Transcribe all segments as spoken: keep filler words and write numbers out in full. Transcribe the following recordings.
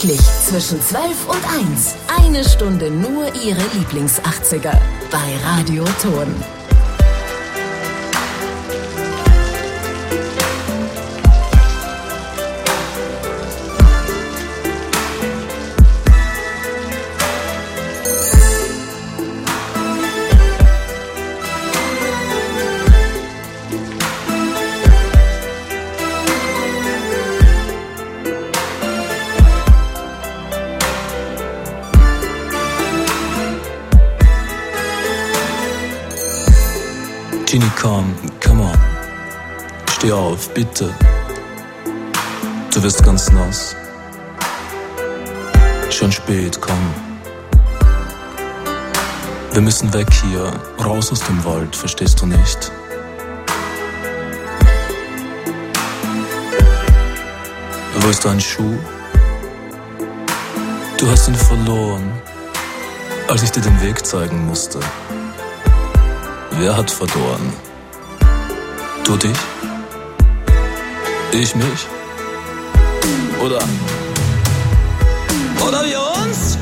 Täglich zwischen zwölf und eins. Eine Stunde nur Ihre Lieblings-achtziger bei Radio Ton. Genie, komm, come on. Steh auf, bitte. Du wirst ganz nass. Schon spät, komm. Wir müssen weg hier, raus aus dem Wald, verstehst du nicht? Wo ist dein Schuh? Du hast ihn verloren, als ich dir den Weg zeigen musste. Wer hat verloren? Du dich? Ich mich? Oder? Oder wir uns?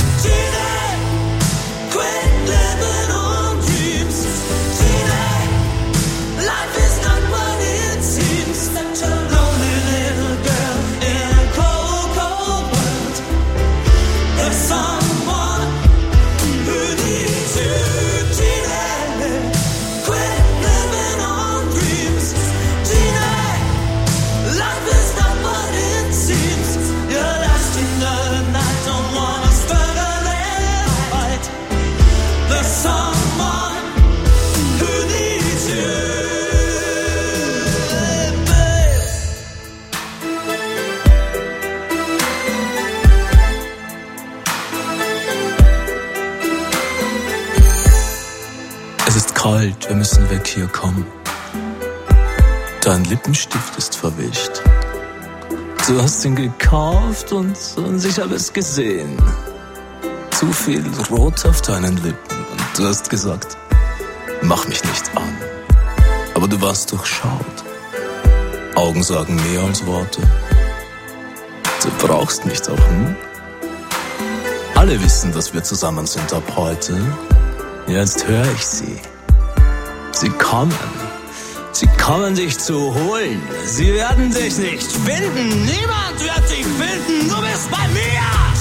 Kalt, wir müssen weg hier, komm. Dein Lippenstift ist verwischt. Du hast ihn gekauft und, und ich habe es gesehen. Zu viel Rot auf deinen Lippen und du hast gesagt, mach mich nicht an. Aber du warst durchschaut. Augen sagen mehr als Worte. Du brauchst mich doch, hm? Alle wissen, dass wir zusammen sind ab heute. Jetzt höre ich sie. Sie kommen. Sie kommen dich zu holen. Sie werden dich nicht finden. Niemand wird dich finden. Du bist bei mir.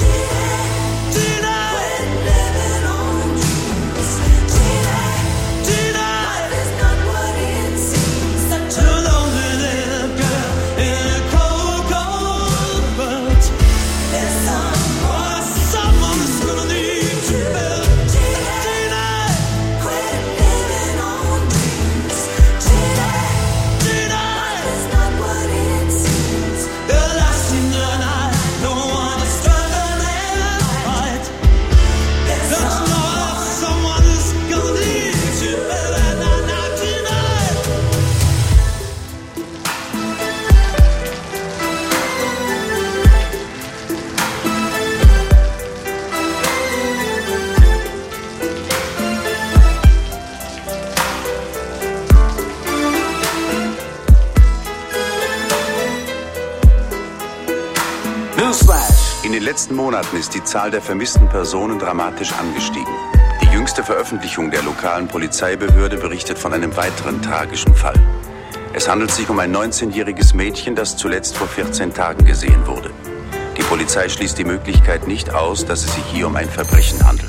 In den letzten Monaten ist die Zahl der vermissten Personen dramatisch angestiegen. Die jüngste Veröffentlichung der lokalen Polizeibehörde berichtet von einem weiteren tragischen Fall. Es handelt sich um ein neunzehnjähriges Mädchen, das zuletzt vor vierzehn Tagen gesehen wurde. Die Polizei schließt die Möglichkeit nicht aus, dass es sich hier um ein Verbrechen handelt.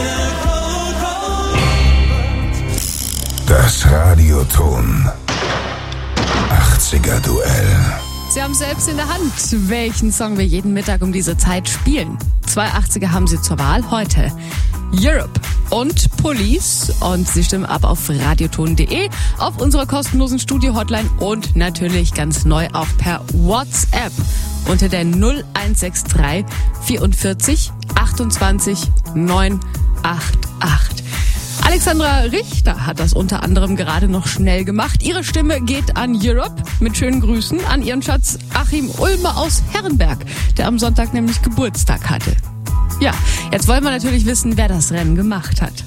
Das Radio Ton. achtziger-Duell. Sie haben selbst in der Hand, welchen Song wir jeden Mittag um diese Zeit spielen. Zwei achtziger haben Sie zur Wahl heute. Europe und Police. Und Sie stimmen ab auf radioton punkt de, auf unserer kostenlosen Studio-Hotline und natürlich ganz neu auch per WhatsApp unter der null eins sechs drei vierundvierzig achtundzwanzig neunhundertachtundachtzig. Alexandra Richter hat das unter anderem gerade noch schnell gemacht. Ihre Stimme geht an Europe mit schönen Grüßen an ihren Schatz Achim Ulmer aus Herrenberg, der am Sonntag nämlich Geburtstag hatte. Ja, jetzt wollen wir natürlich wissen, wer das Rennen gemacht hat.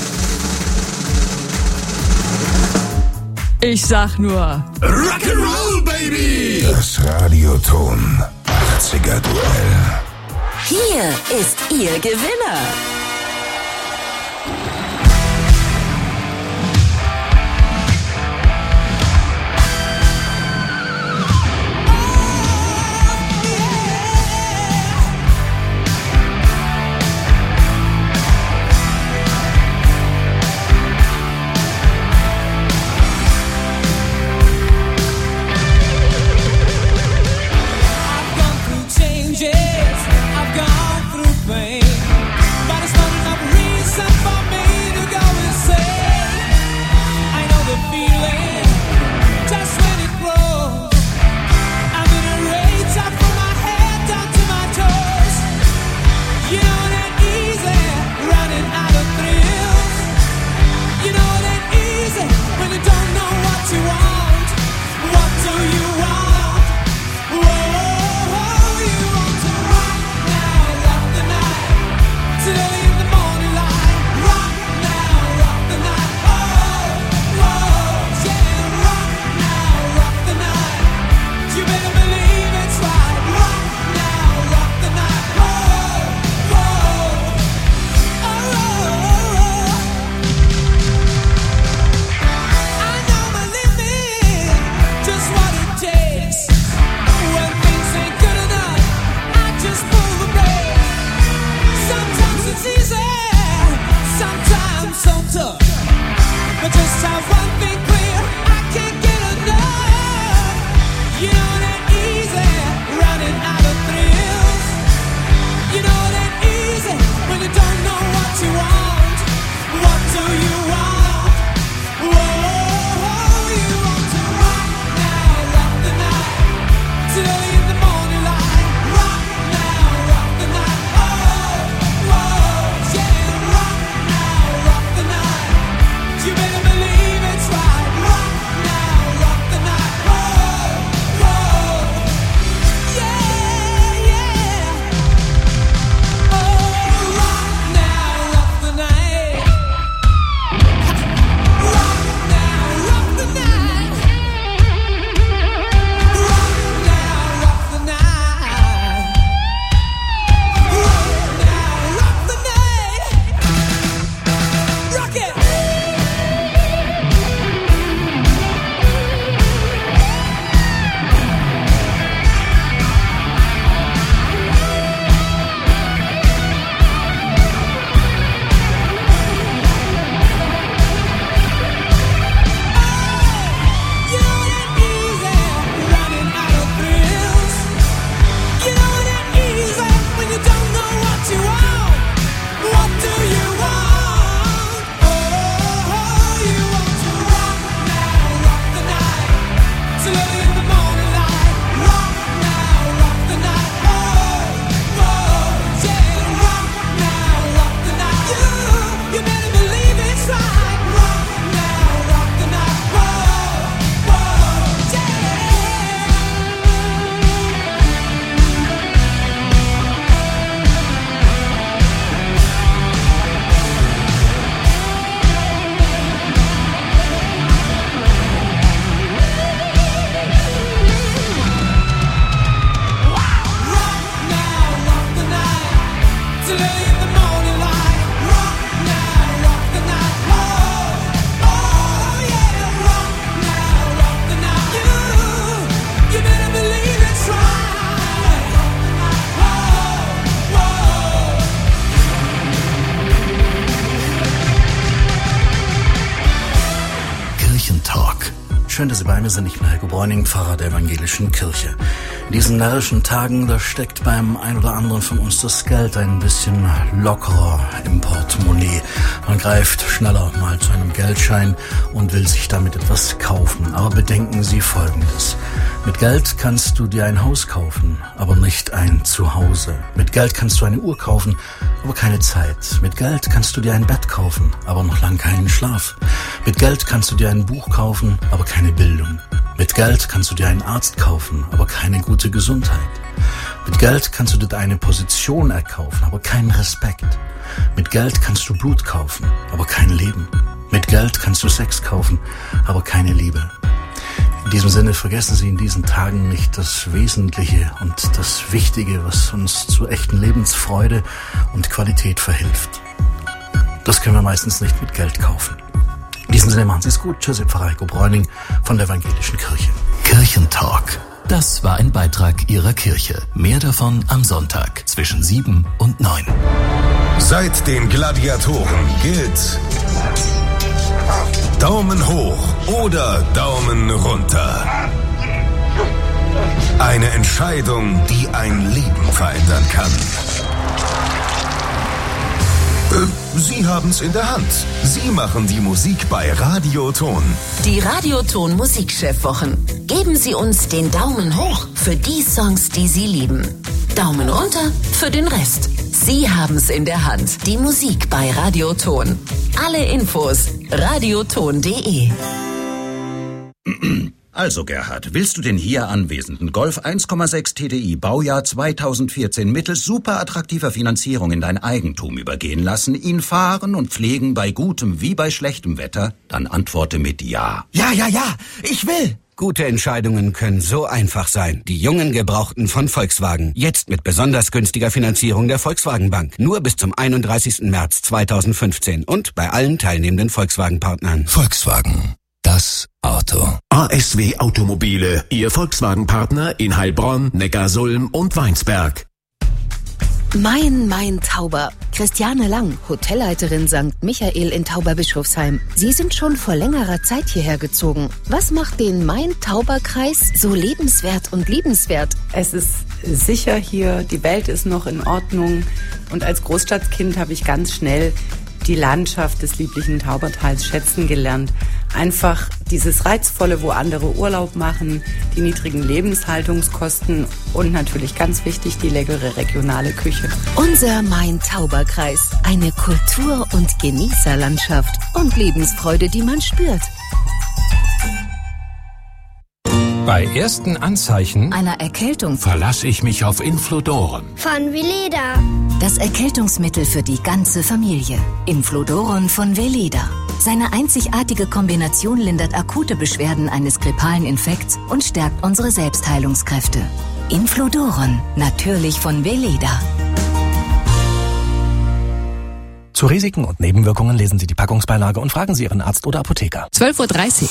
Ich sag nur Rock'n'Roll, Baby! Das Radioton achtziger-Duell. Hier ist Ihr Gewinner. I've gone through pain, but it's not enough reason for me Schön, dass Sie bei mir sind. Ich bin Heiko Bräuning, Pfarrer der Evangelischen Kirche. In diesen närrischen Tagen, da steckt beim ein oder anderen von uns das Geld ein bisschen lockerer im Portemonnaie. Man greift schneller mal zu einem Geldschein und will sich damit etwas kaufen. Aber bedenken Sie Folgendes. Mit Geld kannst du dir ein Haus kaufen, aber nicht ein Zuhause. Mit Geld kannst du eine Uhr kaufen, aber keine Zeit. Mit Geld kannst du dir ein Bett kaufen, aber noch lang keinen Schlaf. Mit Geld kannst du dir ein Buch kaufen, aber keine Bildung. Mit Geld kannst du dir einen Arzt kaufen, aber keine gute Gesundheit. Mit Geld kannst du dir eine Position erkaufen, aber keinen Respekt. Mit Geld kannst du Blut kaufen, aber kein Leben. Mit Geld kannst du Sex kaufen, aber keine Liebe. In diesem Sinne vergessen Sie in diesen Tagen nicht das Wesentliche und das Wichtige, was uns zu echten Lebensfreude und Qualität verhilft. Das können wir meistens nicht mit Geld kaufen. In diesem Sinne machen Sie es gut. Tschüss, Pfarrer Heiko Bräuning von der Evangelischen Kirche. Kirchentalk. Das war ein Beitrag Ihrer Kirche. Mehr davon am Sonntag zwischen sieben und neun. Seit den Gladiatoren gilt Daumen hoch oder Daumen runter. Eine Entscheidung, die ein Leben verändern kann. Äh, Sie haben's in der Hand. Sie machen die Musik bei Radioton. Die Radioton Musikchefwochen. Geben Sie uns den Daumen hoch für die Songs, die Sie lieben. Daumen runter für den Rest. Sie haben's in der Hand. Die Musik bei Radioton. Alle Infos radioton punkt de. Also Gerhard, willst du den hier anwesenden Golf eins Komma sechs T D I Baujahr zweitausendvierzehn mittels super attraktiver Finanzierung in dein Eigentum übergehen lassen, ihn fahren und pflegen bei gutem wie bei schlechtem Wetter? Dann antworte mit Ja. Ja, ja, ja, ich will! Gute Entscheidungen können so einfach sein. Die jungen Gebrauchten von Volkswagen. Jetzt mit besonders günstiger Finanzierung der Volkswagen Bank. Nur bis zum einunddreißigsten März zweitausendfünfzehn und bei allen teilnehmenden Volkswagen-Partnern. Volkswagen. Das Auto. A S W Automobile, Ihr Volkswagen-Partner in Heilbronn, Neckarsulm und Weinsberg. Mein, mein Tauber. Christiane Lang, Hotelleiterin Sankt Michael in Tauberbischofsheim. Sie sind schon vor längerer Zeit hierher gezogen. Was macht den Main-Tauber-Kreis so lebenswert und liebenswert? Es ist sicher hier, die Welt ist noch in Ordnung. Und als Großstadtkind habe ich ganz schnell die Landschaft des lieblichen Taubertals schätzen gelernt. Einfach dieses Reizvolle, wo andere Urlaub machen, die niedrigen Lebenshaltungskosten und natürlich ganz wichtig, die leckere regionale Küche. Unser Main-Tauber-Kreis. Eine Kultur- und Genießerlandschaft und Lebensfreude, die man spürt. Bei ersten Anzeichen einer Erkältung verlasse ich mich auf Infludoron. Von Veleda. Das Erkältungsmittel für die ganze Familie. Infludoron von Veleda. Seine einzigartige Kombination lindert akute Beschwerden eines grippalen Infekts und stärkt unsere Selbstheilungskräfte. Infludoron, natürlich von Veleda. Zu Risiken und Nebenwirkungen lesen Sie die Packungsbeilage und fragen Sie Ihren Arzt oder Apotheker. zwölf Uhr dreißig.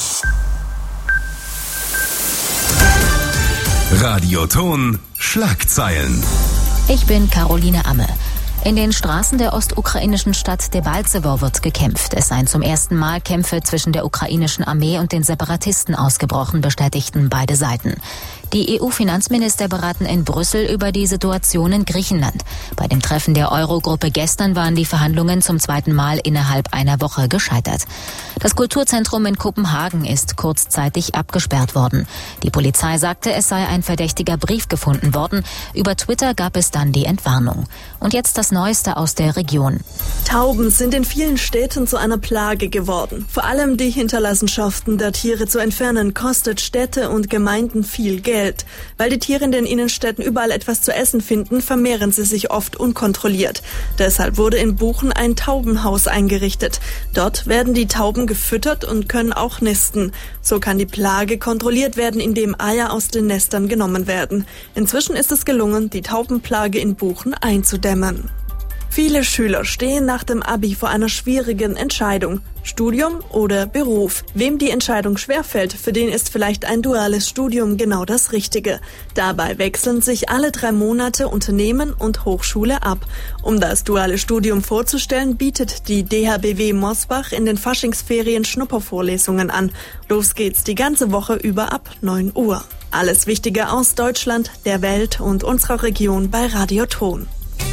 Radioton Schlagzeilen. Ich bin Caroline Amme. In den Straßen der ostukrainischen Stadt Debaltsewo wird gekämpft. Es seien zum ersten Mal Kämpfe zwischen der ukrainischen Armee und den Separatisten ausgebrochen, bestätigten beide Seiten. Die E U-Finanzminister beraten in Brüssel über die Situation in Griechenland. Bei dem Treffen der Eurogruppe gestern waren die Verhandlungen zum zweiten Mal innerhalb einer Woche gescheitert. Das Kulturzentrum in Kopenhagen ist kurzzeitig abgesperrt worden. Die Polizei sagte, es sei ein verdächtiger Brief gefunden worden. Über Twitter gab es dann die Entwarnung. Und jetzt das Neueste aus der Region. Tauben sind in vielen Städten zu einer Plage geworden. Vor allem die Hinterlassenschaften der Tiere zu entfernen kostet Städte und Gemeinden viel Geld. Weil die Tiere in den Innenstädten überall etwas zu essen finden, vermehren sie sich oft unkontrolliert. Deshalb wurde in Buchen ein Taubenhaus eingerichtet. Dort werden die Tauben gefüttert und können auch nisten. So kann die Plage kontrolliert werden, indem Eier aus den Nestern genommen werden. Inzwischen ist es gelungen, die Taubenplage in Buchen einzudämmen. Viele Schüler stehen nach dem Abi vor einer schwierigen Entscheidung. Studium oder Beruf. Wem die Entscheidung schwerfällt, für den ist vielleicht ein duales Studium genau das Richtige. Dabei wechseln sich alle drei Monate Unternehmen und Hochschule ab. Um das duale Studium vorzustellen, bietet die D H B W Mosbach in den Faschingsferien Schnuppervorlesungen an. Los geht's die ganze Woche über ab neun Uhr. Alles Wichtige aus Deutschland, der Welt und unserer Region bei Radio Ton.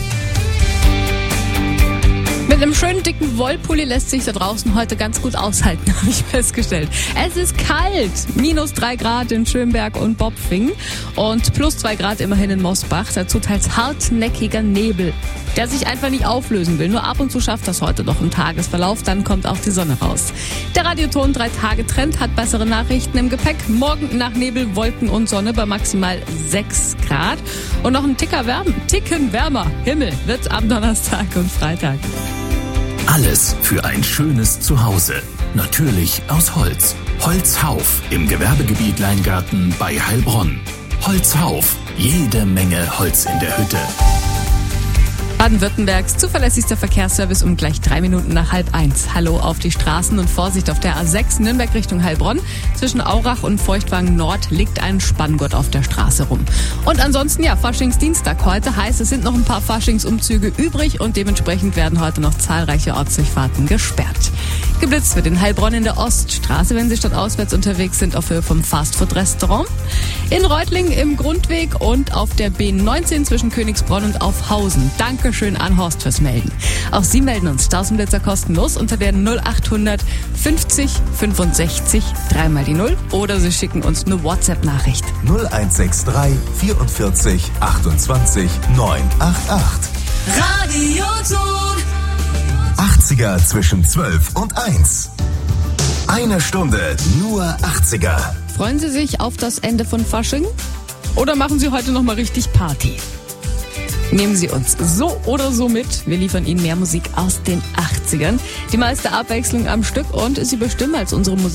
Mit einem schönen dicken Wollpulli lässt sich da draußen heute ganz gut aushalten, habe ich festgestellt. Es ist kalt, minus drei Grad in Schönberg und Bopfing und plus zwei Grad immerhin in Mosbach. Dazu teils hartnäckiger Nebel, der sich einfach nicht auflösen will. Nur ab und zu schafft das heute noch im Tagesverlauf, dann kommt auch die Sonne raus. Der Radioton drei Tage Trend hat bessere Nachrichten im Gepäck. Morgen nach Nebel, Wolken und Sonne bei maximal sechs Grad. Und noch ein Ticker wärm, Ticken wärmer Himmel wird am Donnerstag und Freitag. Alles für ein schönes Zuhause. Natürlich aus Holz. Holzhauf im Gewerbegebiet Leingarten bei Heilbronn. Holzhauf. Jede Menge Holz in der Hütte. Baden-Württembergs zuverlässigster Verkehrsservice um gleich drei Minuten nach halb eins. Hallo auf die Straßen und Vorsicht auf der A sechs Nürnberg Richtung Heilbronn. Zwischen Aurach und Feuchtwagen Nord liegt ein Spanngurt auf der Straße rum. Und ansonsten, ja, Faschingsdienstag heute heißt, es sind noch ein paar Faschingsumzüge übrig und dementsprechend werden heute noch zahlreiche Ortsdurchfahrten gesperrt. Geblitzt wird in Heilbronn in der Oststraße, wenn Sie stadtauswärts unterwegs sind, auf Höhe vom Fastfood-Restaurant. In Reutlingen im Grundweg und auf der B neunzehn zwischen Königsbronn und Aufhausen. Dankeschön an Horst fürs Melden. Auch Sie melden uns Tausendblitzer kostenlos unter der null achthundert fünfzig fünfundsechzig dreimal die Null oder Sie schicken uns eine WhatsApp-Nachricht. null eins sechs drei vierundvierzig achtundzwanzig neunhundertachtundachtzig. Radioton. achtziger zwischen zwölf und eins. Eine Stunde nur achtziger. Freuen Sie sich auf das Ende von Fasching? Oder machen Sie heute noch mal richtig Party? Nehmen Sie uns so oder so mit. Wir liefern Ihnen mehr Musik aus den achtzigern. Die meiste Abwechslung am Stück und Sie bestimmen als unsere Musik.